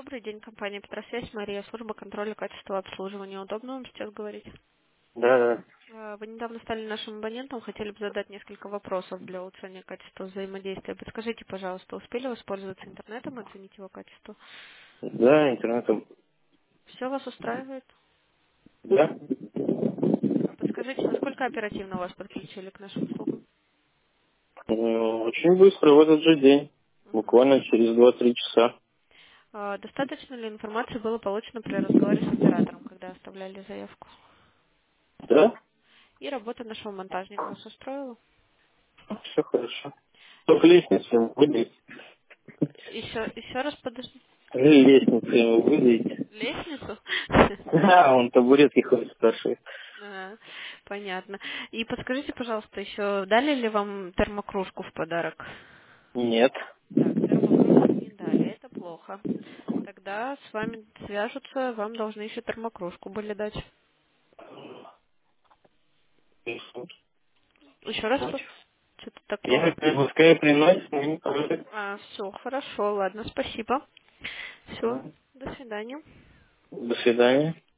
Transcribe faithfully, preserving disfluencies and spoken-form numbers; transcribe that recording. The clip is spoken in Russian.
Добрый день, компания Петросвязь, Мария, служба контроля качества обслуживания. Удобно вам сейчас говорить? Да, да. А, Вы недавно стали нашим абонентом, хотели бы задать несколько вопросов для улучшения качества взаимодействия. Подскажите, пожалуйста, успели воспользоваться интернетом и оценить его качество? Да, интернетом. Все вас устраивает? Да. Подскажите, насколько оперативно вас подключили к нашим услугам? Ну, очень быстро в этот же день. Мгм. Буквально через два-три часа. А, Достаточно ли информации было получено при разговоре с оператором, когда оставляли заявку? Да? И работа нашего монтажника вас устроила? Все хорошо. Только лестницу ему выдайте. Еще, еще раз подожди. Лестницу ему выдайте. Лестницу? Да, он табуретки ходит спрашивает. А, понятно. И подскажите, пожалуйста, еще дали ли вам термокружку в подарок? Нет. Так, термокружку не дали, это плохо. Тогда с вами свяжутся, вам должны еще термокружку были дать. Еще раз, что-то так Я плохо. пускай приносит, но не против. А, все, хорошо, ладно, спасибо. Все, до свидания. До свидания.